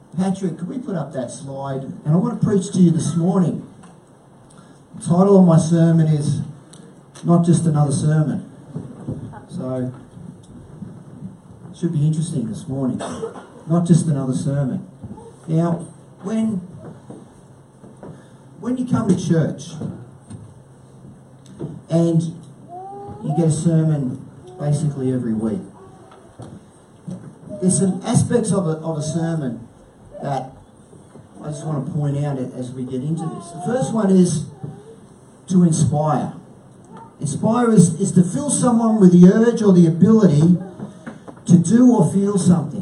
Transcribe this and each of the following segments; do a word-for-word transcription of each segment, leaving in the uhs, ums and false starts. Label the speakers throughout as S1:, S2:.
S1: Patrick, could we put up that slide? And I want to preach to you this morning. The title of my sermon is Not Just Another Sermon. So, it should be interesting this morning. Not just another sermon. Now, when, when you come to church and you get a sermon basically every week, there's some aspects of a, of a sermon that I just want to point out as we get into this. The first one is to inspire. Inspire is, is to fill someone with the urge or the ability to do or feel something.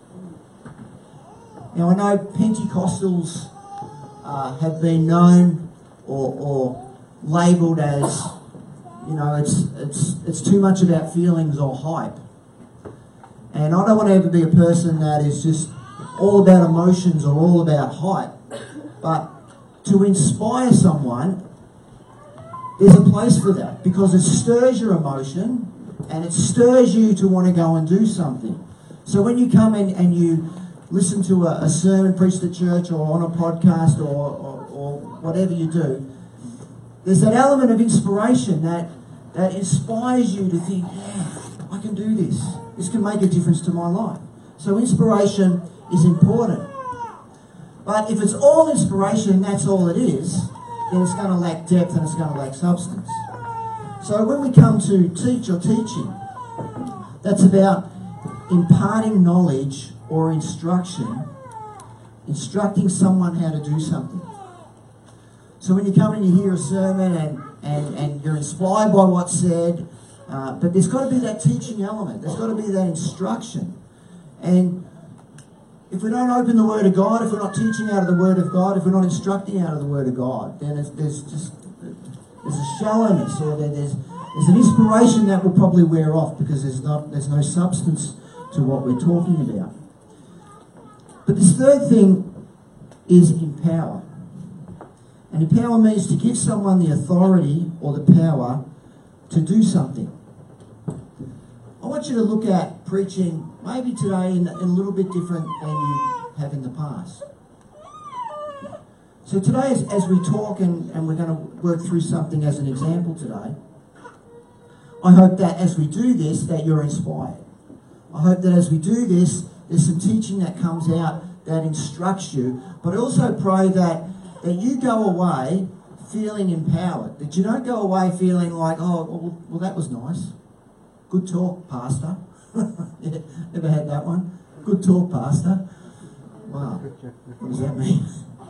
S1: Now, I know Pentecostals uh, have been known or, or labelled as, you know, it's, it's, it's too much about feelings or hype. And I don't want to ever be a person that is just all about emotions or all about hype. But to inspire someone, there's a place for that because it stirs your emotion and it stirs you to want to go and do something. So when you come in and you listen to a, a sermon preached at church or on a podcast or, or, or whatever you do, there's that element of inspiration that, that inspires you to think, yeah, I can do this. This can make a difference to my life. So inspiration is important. But if it's all inspiration and that's all it is, then it's going to lack depth and it's going to lack substance. So when we come to teach or teaching, that's about imparting knowledge or instruction, instructing someone how to do something. So when you come and you hear a sermon and, and, and you're inspired by what's said, uh, but there's got to be that teaching element. There's got to be that instruction. And if we don't open the Word of God, if we're not teaching out of the Word of God, if we're not instructing out of the Word of God, then there's, there's just there's a shallowness, or there's there's an inspiration that will probably wear off because there's not there's no substance to what we're talking about. But this third thing is empower. And empower means to give someone the authority or the power to do something. I want you to look at preaching maybe today in, in a little bit different than you have in the past. So today, as, as we talk and, and we're going to work through something as an example today, I hope that as we do this, that you're inspired. I hope that as we do this, there's some teaching that comes out that instructs you, but I also pray that, that you go away feeling empowered, that you don't go away feeling like, oh, well, well that was nice. Good talk, Pastor. Yeah, ever had that one? Good talk, Pastor. Wow, what does that mean?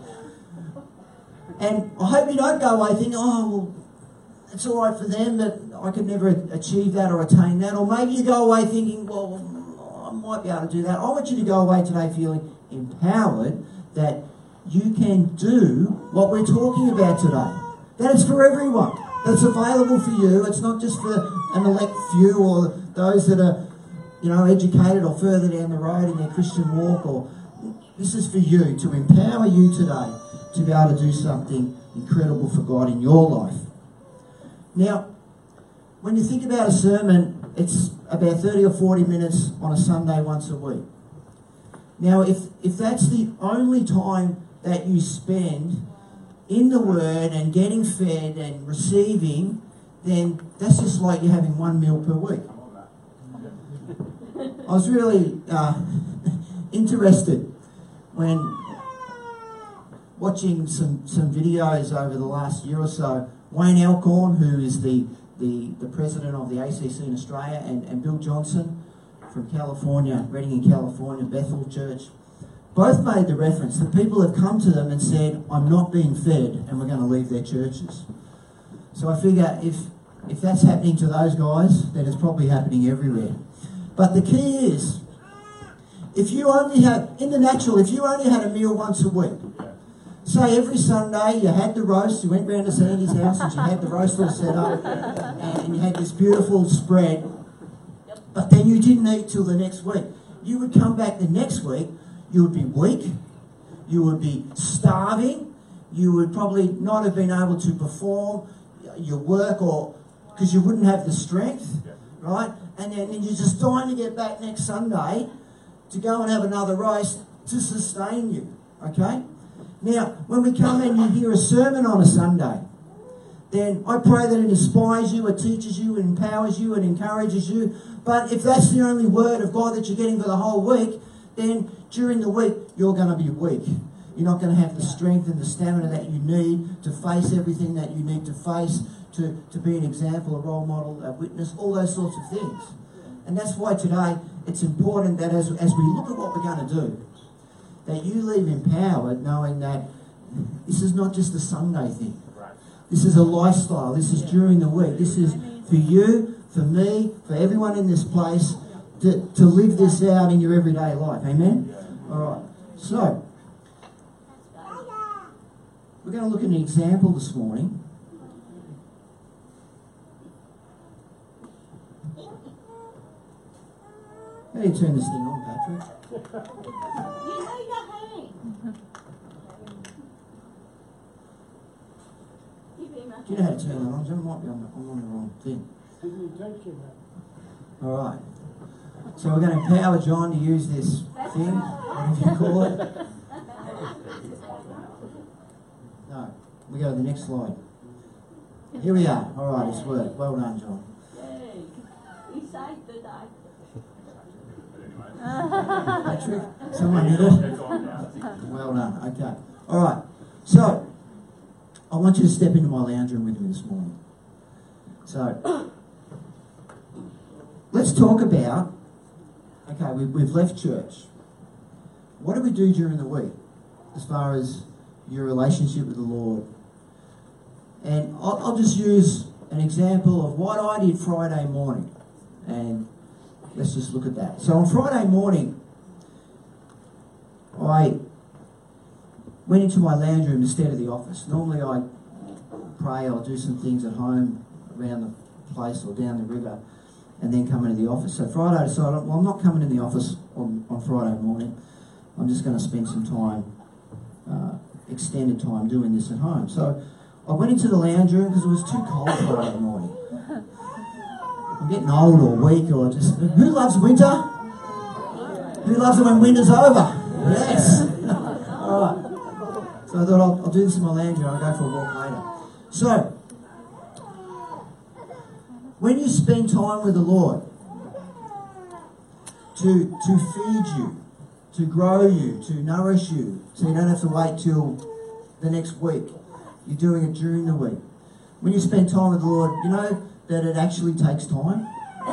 S1: And I hope you don't go away thinking, oh, well, it's all right for them, but I could never achieve that or attain that. Or maybe you go away thinking, well, I might be able to do that. I want you to go away today feeling empowered that you can do what we're talking about today. That is for everyone. That's available for you. It's not just for an elect few or those that are, you know, educated or further down the road in their Christian walk. Or this is for you, to empower you today to be able to do something incredible for God in your life. Now, when you think about a sermon, it's about thirty or forty minutes on a Sunday once a week. Now, if, if that's the only time that you spend in the Word and getting fed and receiving, then that's just like you're having one meal per week. I was really uh, interested when watching some, some videos over the last year or so. Wayne Alcorn, who is the, the, the president of the A C C in Australia, and, and Bill Johnson from California, Redding in California, Bethel Church, both made the reference that people have come to them and said, I'm not being fed, and we're going to leave their churches. So I figure if, if that's happening to those guys, then it's probably happening everywhere. But the key is, if you only have, in the natural, if you only had a meal once a week, say every Sunday you had the roast, you went round to Sandy's house and you had the roast all set up and you had this beautiful spread, but then you didn't eat till the next week. You would come back the next week, you would be weak, you would be starving, you would probably not have been able to perform your work or because you wouldn't have the strength, right? And then you're just dying to get back next Sunday to go and have another roast, to sustain you. Okay? Now, when we come and you hear a sermon on a Sunday, then I pray that it inspires you, it teaches you, it empowers you, it encourages you. But if that's the only word of God that you're getting for the whole week, then during the week you're going to be weak. You're not going to have the strength and the stamina that you need to face everything that you need to face, to, to be an example, a role model, a witness, all those sorts of things. And that's why today it's important that as, as we look at what we're going to do, that you leave empowered knowing that this is not just a Sunday thing. This is a lifestyle. This is during the week. This is for you, for me, for everyone in this place to, to live this out in your everyday life. Amen? All right. So, we're going to look at an example this morning. How do you turn this thing on, Patrick?
S2: You know your hand.
S1: Do you know how to turn that on? It might be on the, I'm on the wrong thing. All right. So we're going to empower John to use this thing, whatever you call it. No, we go to the next slide. Here we are. All right, it's worked. Well done, John.
S2: Yay. He saved the day.
S1: Patrick, someone did it. Well done. Okay. All right. So, I want you to step into my lounge room with me this morning. So, let's talk about, okay, we, we've left church. What do we do during the week as far as your relationship with the Lord? And I'll, I'll just use an example of what I did Friday morning. And let's just look at that. So on Friday morning, I went into my lounge room instead of the office. Normally I pray, I'll do some things at home around the place or down the river and then come into the office. So Friday I decided, well, I'm not coming in the office on, on Friday morning. I'm just going to spend some time, uh, extended time doing this at home. So I went into the lounge room because it was too cold Friday morning. I'm getting old or weak or just... Who loves winter? Who loves it when winter's over? Yes. All right. So I thought I'll, I'll do this in my lounge room. I'll go for a walk later. So, when you spend time with the Lord to, to feed you, to grow you, to nourish you, so you don't have to wait till the next week, you're doing it during the week. When you spend time with the Lord, you know that it actually takes time.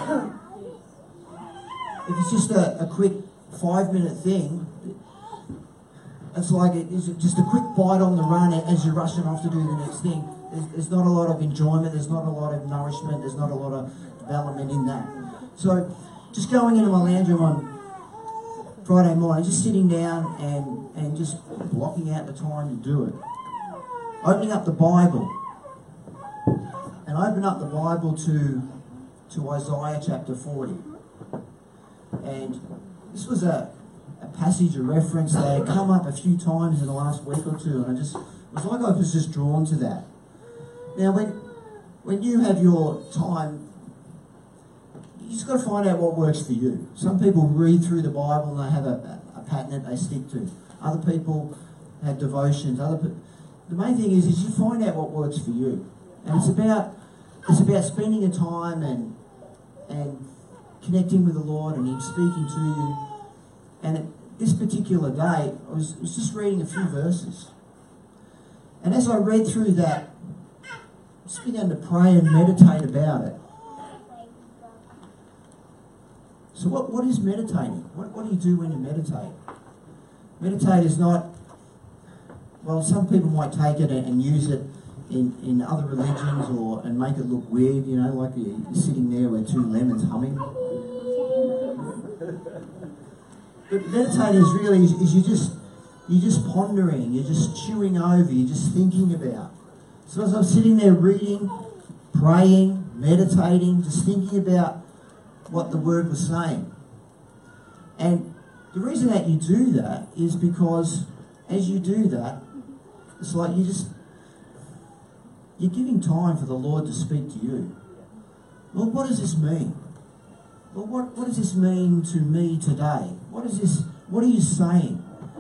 S1: If it's just a, a quick five minute thing, it's like it is just a quick bite on the run as you're rushing off to do the next thing. There's, there's not a lot of enjoyment, there's not a lot of nourishment, there's not a lot of development in that. So just going into my lounge room on Friday morning, just sitting down and, and just blocking out the time to do it. Opening up the Bible. And open up the Bible to, to Isaiah chapter forty. And this was a, a passage, a reference that had come up a few times in the last week or two. And I just, it was like I was just drawn to that. Now, when, when you have your time, you just got to find out what works for you. Some people read through the Bible and they have a, a, a pattern that they stick to. Other people have devotions. Other pe- The main thing is, is you find out what works for you. And it's about it's about spending a time and and connecting with the Lord and Him speaking to you. And at this particular day, I was, was just reading a few verses. And as I read through that, I just began to pray and meditate about it. So what, what is meditating? What, what do you do when you meditate? Meditate is not, well, some people might take it and, and use it in, in other religions or and make it look weird, you know, like you're, you're sitting there with two lemons humming. But meditating is really, is, is you just, you're just pondering, you're just chewing over, you're just thinking about. So as I'm sitting there reading, praying, meditating, just thinking about what the Word was saying. And the reason that you do that is because as you do that, it's like you just, you're giving time for the Lord to speak to you. Lord, what does this mean? Lord, what, what does this mean to me today? What is this, what are you saying?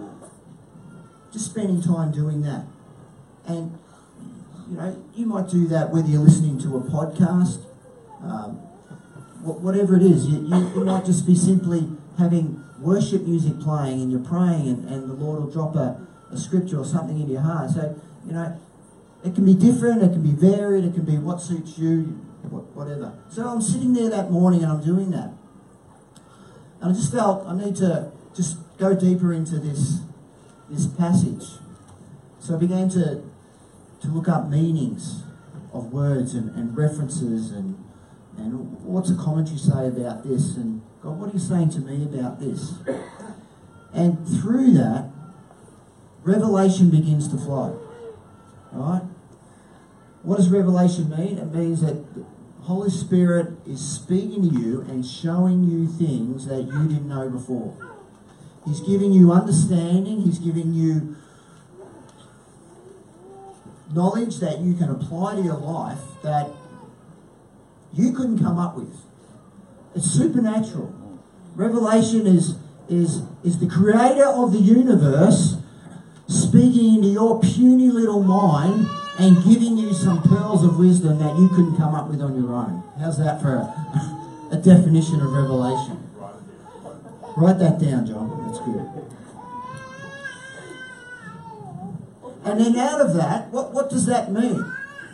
S1: just spending time doing that. And, you know, you might do that whether you're listening to a podcast, um, wh- whatever it is. You, you, you might just be simply having worship music playing and you're praying and, and the Lord will drop a, a scripture or something into your heart. So, you know, it can be different, it can be varied, it can be what suits you, wh- whatever. So I'm sitting there that morning and I'm doing that. And I just felt I need to just go deeper into this this passage. So I began to to look up meanings of words and, and references and and what's the commentary say about this, and God, what are you saying to me about this? And through that, revelation begins to flow. Right? What does revelation mean? It means that the Holy Spirit is speaking to you and showing you things that you didn't know before. He's giving you understanding. He's giving you knowledge that you can apply to your life that you couldn't come up with. It's supernatural. Revelation is, is, is the creator of the universe speaking into your puny little mind and giving you some pearls of wisdom that you couldn't come up with on your own. How's that for a, a definition of revelation? Write that down, John. That's good. And then out of that, what, what does that mean?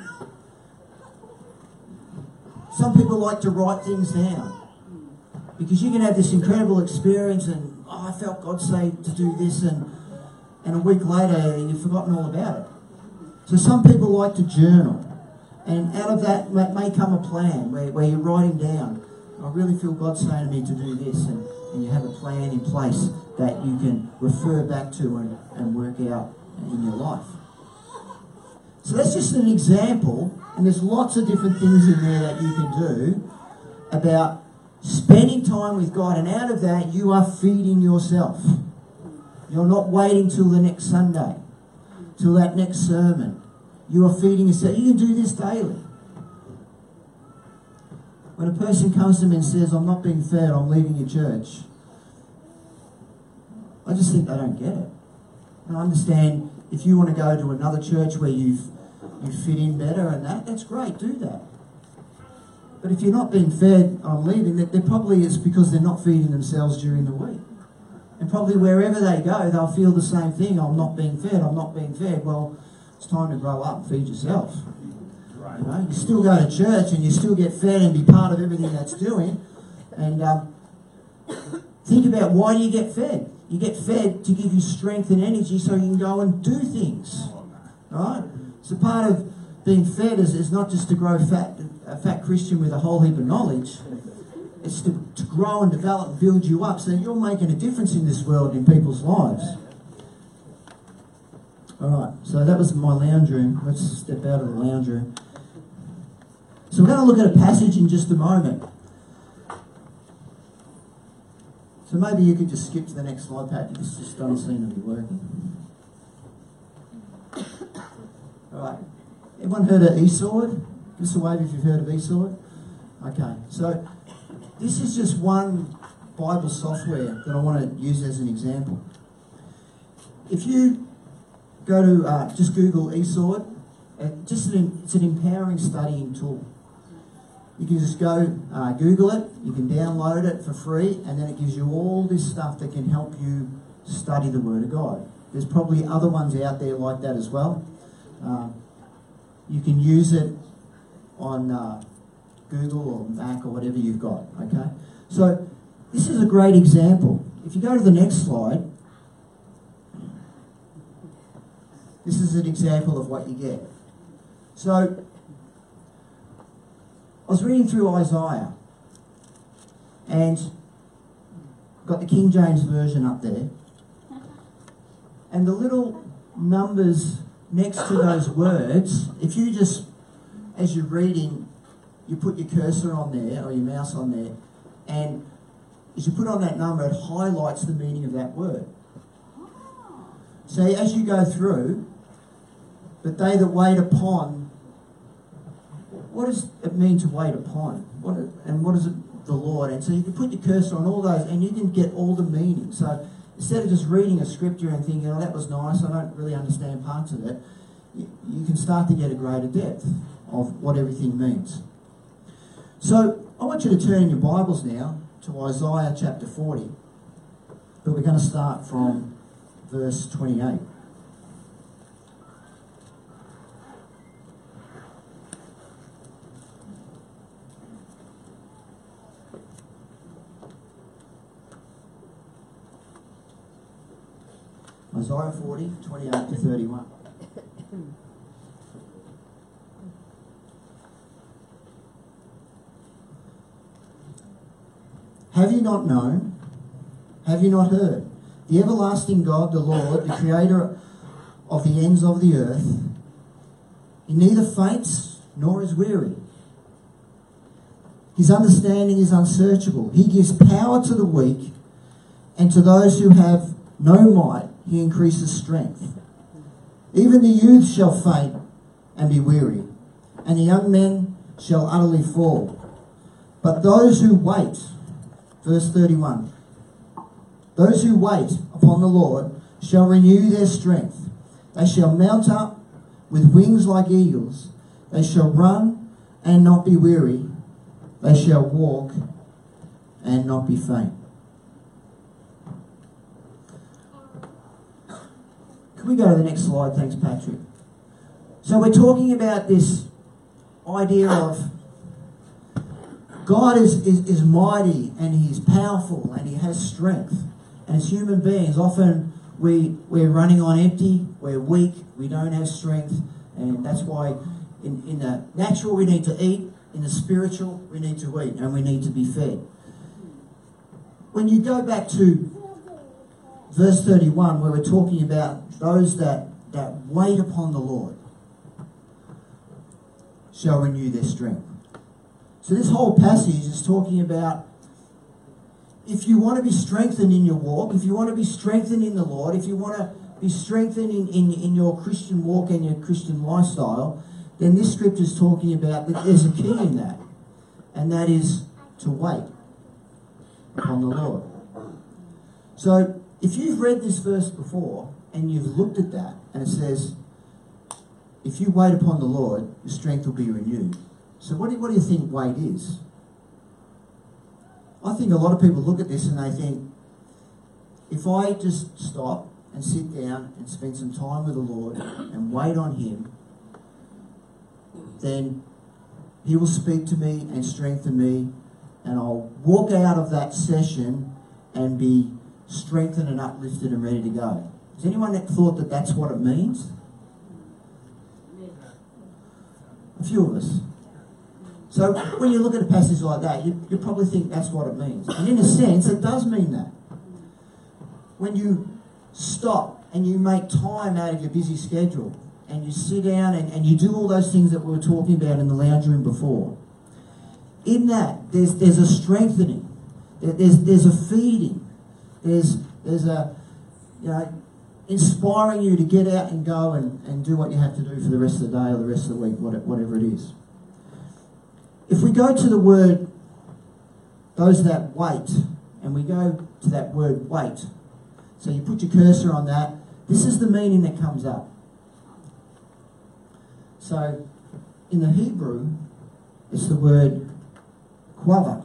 S1: Some people like to write things down because you can have this incredible experience and, oh, I felt God say to do this, and and a week later you've forgotten all about it. So some people like to journal, and out of that may, may come a plan where, where you're writing down, I really feel God saying to me to do this, and, and you have a plan in place that you can refer back to and, and work out in your life. So that's just an example, and there's lots of different things in there that you can do about spending time with God, and out of that you are feeding yourself. You're not waiting till the next Sunday, till that next sermon. You are feeding yourself. You can do this daily. When a person comes to me and says, I'm not being fed, I'm leaving your church, I just think they don't get it. And I understand if you want to go to another church where you've, you fit in better and that, that's great, do that. But if you're not being fed, I'm leaving, that probably it's because they're not feeding themselves during the week. And probably wherever they go, they'll feel the same thing. I'm not being fed, I'm not being fed. Well, it's time to grow up and feed yourself. You know, you still go to church and you still get fed and be part of everything that's doing. And um, think about, why do you get fed? You get fed to give you strength and energy so you can go and do things. Right? So part of being fed is, is not just to grow fat, a fat Christian with a whole heap of knowledge. It's to, to grow and develop and build you up so that you're making a difference in this world, in people's lives. Alright, so that was my lounge room. Let's step out of the lounge room. So we're going to look at a passage in just a moment. So maybe you could just skip to the next slide, Pat. This just doesn't seem to be working. Alright, everyone heard of eSword? Give us a wave if you've heard of eSword. Okay, so this is just one Bible software that I want to use as an example. If you go to, uh, just Google eSword, uh, just an, it's an empowering studying tool. You can just go uh, Google it, you can download it for free, and then it gives you all this stuff that can help you study the Word of God. There's probably other ones out there like that as well. Uh, you can use it on uh, Google or Mac or whatever you've got, okay? So this is a great example. If you go to the next slide, this is an example of what you get. So I was reading through Isaiah and got the King James Version up there, and the little numbers next to those words, if you just, as you're reading, you put your cursor on there or your mouse on there, and as you put on that number, it highlights the meaning of that word. So as you go through, but they that wait upon, what does it mean to wait upon? What and what is it, the Lord? And so you can put your cursor on all those and you can get all the meaning. So instead of just reading a scripture and thinking, oh, that was nice, I don't really understand parts of it, you, you can start to get a greater depth of what everything means. So I want you to turn in your Bibles now to Isaiah chapter forty, but we're going to start from verse twenty-eight. Isaiah forty, twenty-eight to thirty-one. Have you not known? Have you not heard? The everlasting God, the Lord, the creator of the ends of the earth, he neither faints nor is weary. His understanding is unsearchable. He gives power to the weak, and to those who have no might, he increases strength. Even the youth shall faint and be weary, and the young men shall utterly fall. But those who wait, verse thirty-one, those who wait upon the Lord shall renew their strength. They shall mount up with wings like eagles. They shall run and not be weary. They shall walk and not be faint. Can we go to the next slide? Thanks, Patrick. So we're talking about this idea of God is, is, is mighty and he's powerful and he has strength. And as human beings, often we, we're running on empty, we're weak, we don't have strength. And that's why in, in the natural we need to eat, in the spiritual we need to eat and we need to be fed. When you go back to verse thirty-one, where we're talking about those that, that wait upon the Lord shall renew their strength. So this whole passage is talking about if you want to be strengthened in your walk, if you want to be strengthened in the Lord, if you want to be strengthened in, in, in your Christian walk and your Christian lifestyle, then this scripture is talking about that there's a key in that, and that is to wait upon the Lord. So if you've read this verse before and you've looked at that, and it says, if you wait upon the Lord, your strength will be renewed. So what do, you, what do you think wait is? I think a lot of people look at this and they think, if I just stop and sit down and spend some time with the Lord and wait on him, then he will speak to me and strengthen me, and I'll walk out of that session and be strengthened and uplifted and ready to go. Has anyone that thought that that's what it means? A few of us. So when you look at a passage like that, you, you probably think that's what it means. And in a sense, it does mean that. When you stop and you make time out of your busy schedule and you sit down and, and you do all those things that we were talking about in the lounge room before, in that, there's there's a strengthening, there's there's a feeding, there's there's a, you know, inspiring you to get out and go and, and do what you have to do for the rest of the day or the rest of the week, whatever it is. If we go to the word, those that wait, and we go to that word wait, so you put your cursor on that, this is the meaning that comes up. So in the Hebrew, it's the word quava.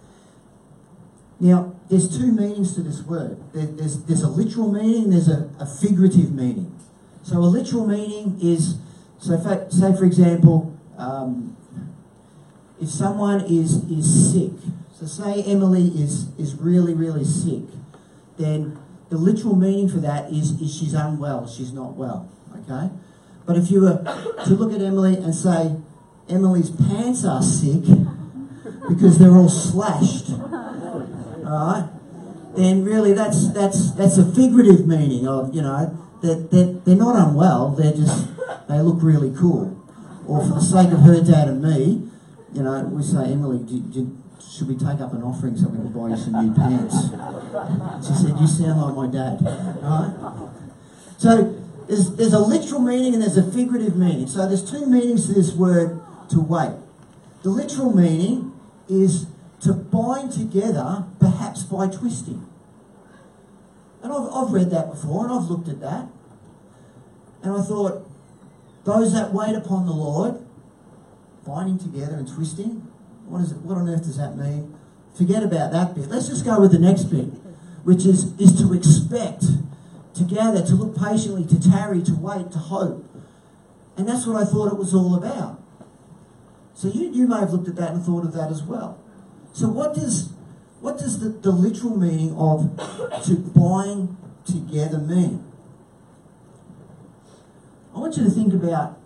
S1: Now, there's two meanings to this word. There, there's, there's a literal meaning, there's a, a figurative meaning. So a literal meaning is, so for, say for example, um, if someone is, is sick, so say Emily is, is really, really sick, then the literal meaning for that is, is she's unwell, she's not well, okay? But if you were to look at Emily and say, Emily's pants are sick because they're all slashed, all right, then really that's that's that's a figurative meaning of, you know, that, that they're not unwell, they're just, they look really cool. Or for the sake of her dad and me, you know, we say, Emily, do, do, should we take up an offering so we can buy you some new pants? She said, you sound like my dad, right? So there's, there's a literal meaning and there's a figurative meaning. So there's two meanings to this word, to wait. The literal meaning is to bind together, perhaps by twisting. And I've, I've read that before, and I've looked at that. And I thought, those that wait upon the Lord, binding together and twisting, what is it? What on earth does that mean? Forget about that bit. Let's just go with the next bit, which is, is to expect, to gather, to look patiently, to tarry, to wait, to hope. And that's what I thought it was all about. So you, you may have looked at that and thought of that as well. So what does what does the, the literal meaning of to bind together mean? I want you to think about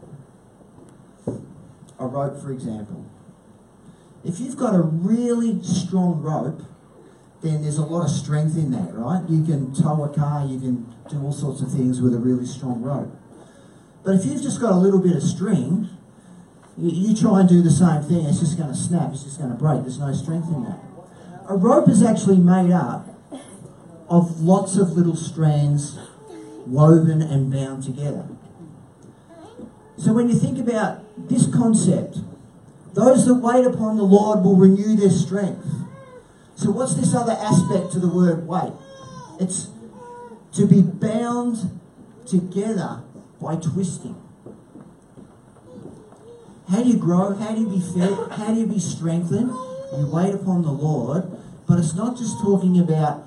S1: a rope, for example. If you've got a really strong rope, then there's a lot of strength in that, right? You can tow a car, you can do all sorts of things with a really strong rope. But if you've just got a little bit of string, you, you try and do the same thing, it's just going to snap, it's just going to break, there's no strength in that. A rope is actually made up of lots of little strands woven and bound together. So when you think about this concept, those that wait upon the Lord will renew their strength. So what's this other aspect to the word wait? It's to be bound together by twisting. How do you grow? How do you be fed? How do you be strengthened? You wait upon the Lord, but it's not just talking about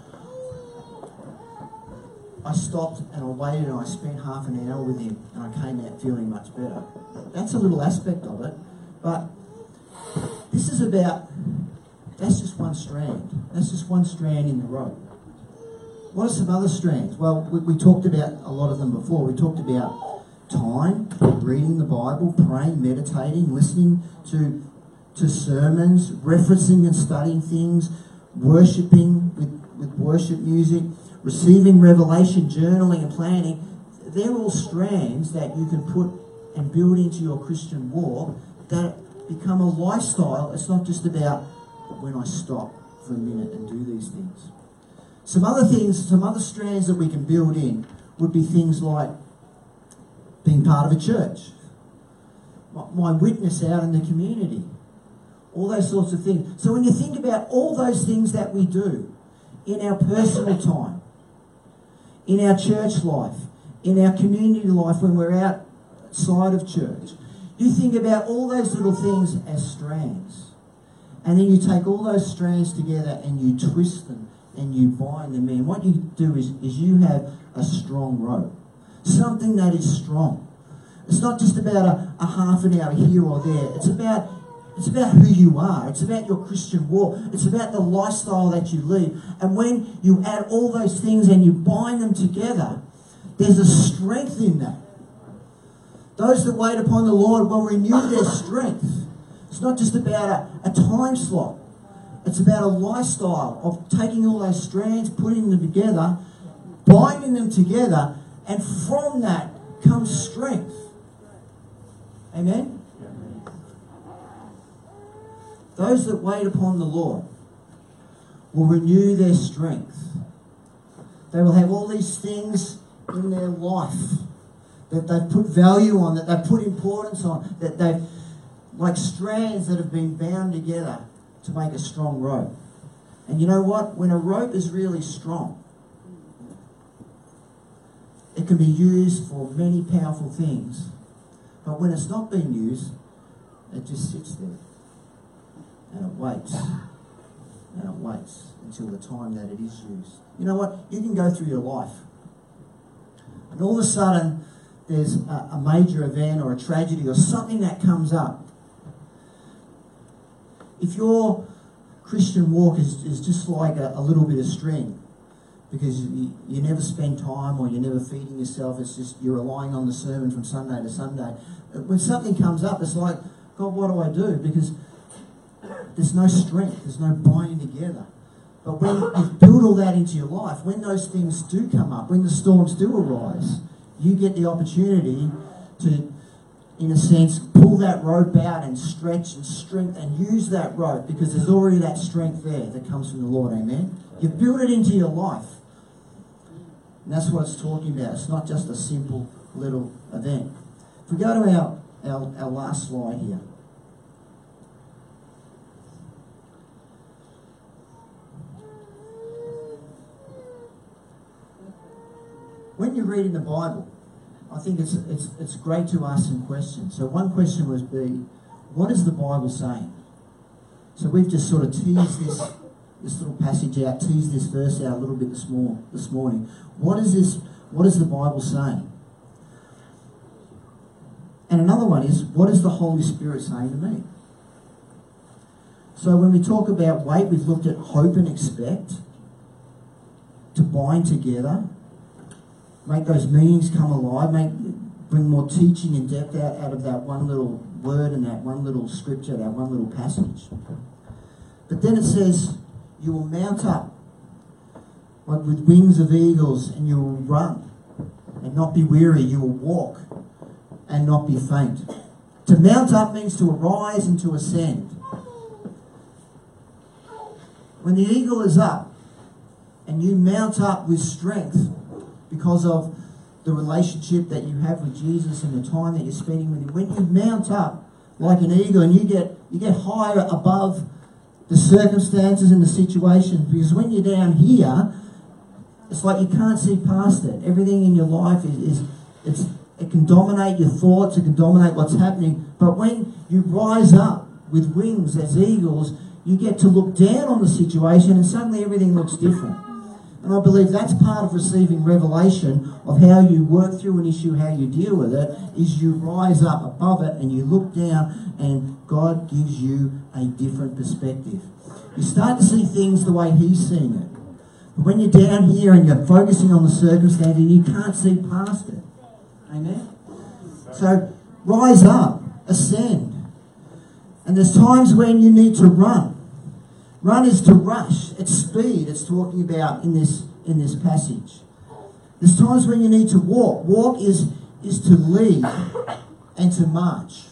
S1: I stopped and I waited and I spent half an hour with him and I came out feeling much better. That's a little aspect of it, but this is about, that's just one strand. That's just one strand in the rope. What are some other strands? Well, we, we talked about a lot of them before. We talked about time, reading the Bible, praying, meditating, listening to, to sermons, referencing and studying things, worshipping with, with worship music, receiving revelation, journaling and planning. They're all strands that you can put and build into your Christian walk that become a lifestyle. It's not just about when I stop for a minute and do these things. Some other things, some other strands that we can build in would be things like being part of a church, my witness out in the community, all those sorts of things. So when you think about all those things that we do in our personal time, in our church life, in our community life when we're outside of church, you think about all those little things as strands. And then you take all those strands together and you twist them and you bind them in. What you do is, is you have a strong rope. Something that is strong. It's not just about a, a half an hour here or there. It's about, it's about who you are. It's about your Christian walk. It's about the lifestyle that you lead. And when you add all those things and you bind them together, there's a strength in that. Those that wait upon the Lord will renew their strength. It's not just about a, a time slot. It's about a lifestyle of taking all those strands, putting them together, binding them together, and from that comes strength. Amen? Those that wait upon the Lord will renew their strength. They will have all these things in their life that they've put value on, that they've put importance on, that they've, like strands that have been bound together to make a strong rope. And you know what? When a rope is really strong, it can be used for many powerful things. But when it's not being used, it just sits there. And it waits. And it waits until the time that it is used. You know what? You can go through your life, and all of a sudden there's a, a major event or a tragedy or something that comes up. If your Christian walk is, is just like a, a little bit of string, because you, you never spend time or you're never feeding yourself, it's just you're relying on the sermon from Sunday to Sunday. When something comes up, it's like, God, what do I do? Because there's no strength, there's no binding together. But when you've built all that into your life, when those things do come up, when the storms do arise, you get the opportunity to, in a sense, pull that rope out and stretch and strength and use that rope, because there's already that strength there that comes from the Lord. Amen? You've built it into your life. And that's what it's talking about. It's not just a simple little event. If we go to our, our, our last slide here. when you're reading the Bible, I think it's it's it's great to ask some questions. So one question would be, what is the Bible saying? So we've just sort of teased this this little passage out, teased this verse out a little bit this morning. This morning, what is this? What is the Bible saying? And another one is, what is the Holy Spirit saying to me? So when we talk about wait, we've looked at hope and expect, to bind together, make those meanings come alive, make bring more teaching and depth out, out of that one little word and that one little scripture, that one little passage. But then it says, you will mount up like with wings of eagles, and you will run and not be weary. You will walk and not be faint. To mount up means to arise and to ascend. When the eagle is up and you mount up with strength because of the relationship that you have with Jesus and the time that you're spending with him, when you mount up like an eagle and you get you get higher above the circumstances and the situations, because when you're down here, it's like you can't see past it. Everything in your life is, is it's it can dominate your thoughts, it can dominate what's happening. But when you rise up with wings as eagles, you get to look down on the situation and suddenly everything looks different. And I believe that's part of receiving revelation of how you work through an issue, how you deal with it, is you rise up above it and you look down and God gives you a different perspective. You start to see things the way he's seeing it. But when you're down here and you're focusing on the circumstance, you can't see past it. Amen? So rise up, ascend. And there's times when you need to run. Run is to rush. It's speed. It's talking about in this in this passage. There's times when you need to walk. Walk is is to lead and to march.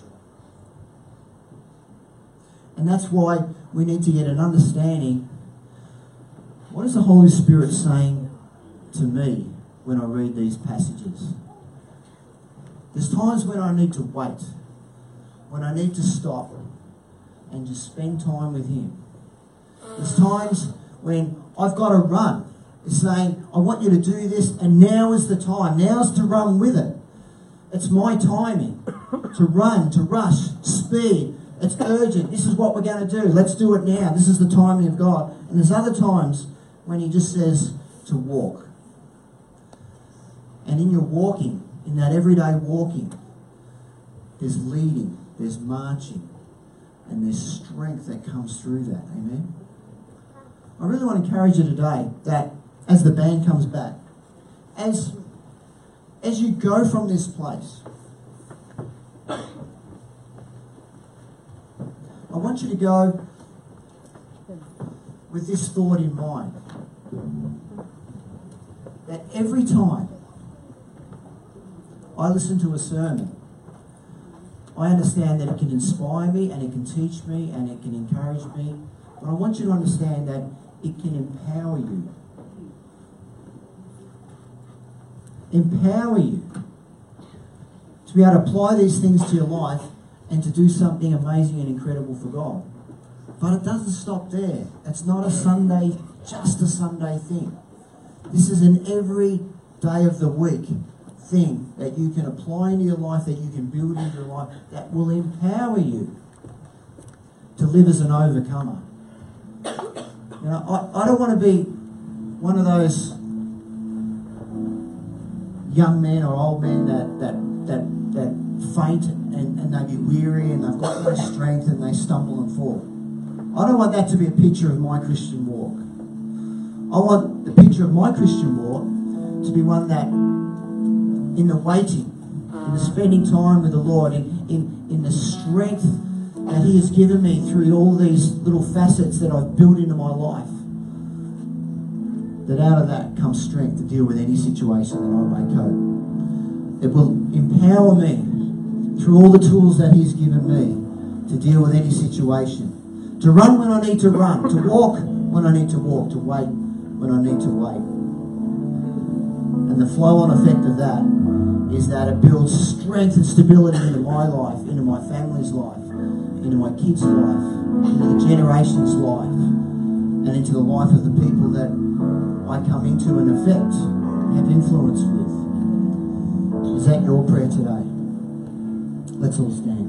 S1: And that's why we need to get an understanding. What is the Holy Spirit saying to me when I read these passages? There's times when I need to wait, when I need to stop and just spend time with him. There's times when I've got to run. It's saying, I want you to do this, and now is the time. Now's to run with it. It's my timing. To run, to rush, speed. It's urgent. This is what we're going to do. Let's do it now. This is the timing of God. And there's other times when he just says to walk. And in your walking, in that everyday walking, there's leading, there's marching, and there's strength that comes through that. Amen? I really want to encourage you today that as the band comes back, as, as you go from this place, I want you to go with this thought in mind, that every time I listen to a sermon, I understand that it can inspire me and it can teach me and it can encourage me, but I want you to understand that it can empower you. Empower you to be able to apply these things to your life and to do something amazing and incredible for God. But it doesn't stop there. It's not a Sunday, just a Sunday thing. This is an every day of the week thing that you can apply into your life, that you can build into your life, that will empower you to live as an overcomer. You know, I, I don't want to be one of those young men or old men that that that, that faint and, and they get weary and they've got no strength and they stumble and fall. I don't want that to be a picture of my Christian walk. I want the picture of my Christian walk to be one that, in the waiting, in the spending time with the Lord, in, in, in the strength that he has given me through all these little facets that I've built into my life, that out of that comes strength to deal with any situation that I may cope. It will empower me through all the tools that he's given me to deal with any situation. To run when I need to run, to walk when I need to walk, to wait when I need to wait. And the flow-on effect of that is that it builds strength and stability into my life, into my family's life, into my kids' life, into the generation's life, and into the life of the people that I come into and affect, have influence with. that your prayer today? Let's all stand.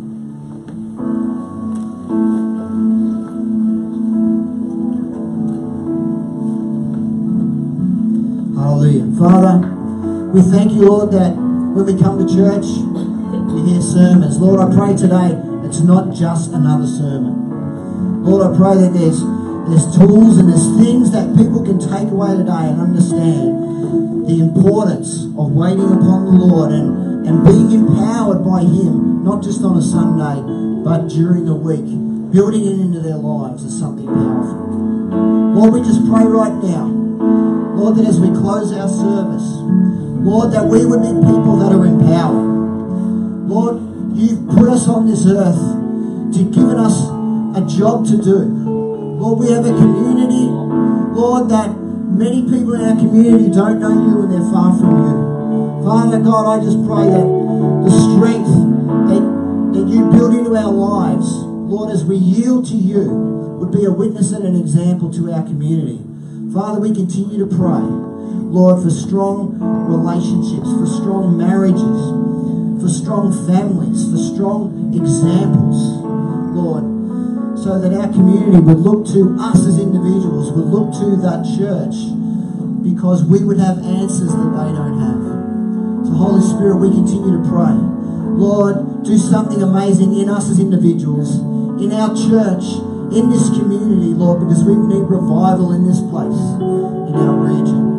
S1: Hallelujah. Father, we thank you, Lord, that when we come to church, we hear sermons. Lord, I pray today it's not just another sermon. Lord, I pray that there's there's tools and there's things that people can take away today and understand the importance of waiting upon the Lord and, and being empowered by Him, not just on a Sunday, but during the week, building it into their lives is something powerful. Lord, we just pray right now, Lord, that as we close our service, Lord, that we would be people that are empowered. Lord, you've put us on this earth to given us a job to do. Lord, we have a community, Lord, that many people in our community don't know you and they're far from you. Father God, I just pray that the strength that, that you build into our lives, Lord, as we yield to you, would be a witness and an example to our community. Father, we continue to pray, Lord, for strong relationships, for strong marriages, for strong families, for strong examples, Lord, so that our community would look to us as individuals, would look to that church, because we would have answers that they don't have. So Holy Spirit, we continue to pray. Lord, do something amazing in us as individuals, in our church, in this community, Lord, because we need revival in this place, in our region.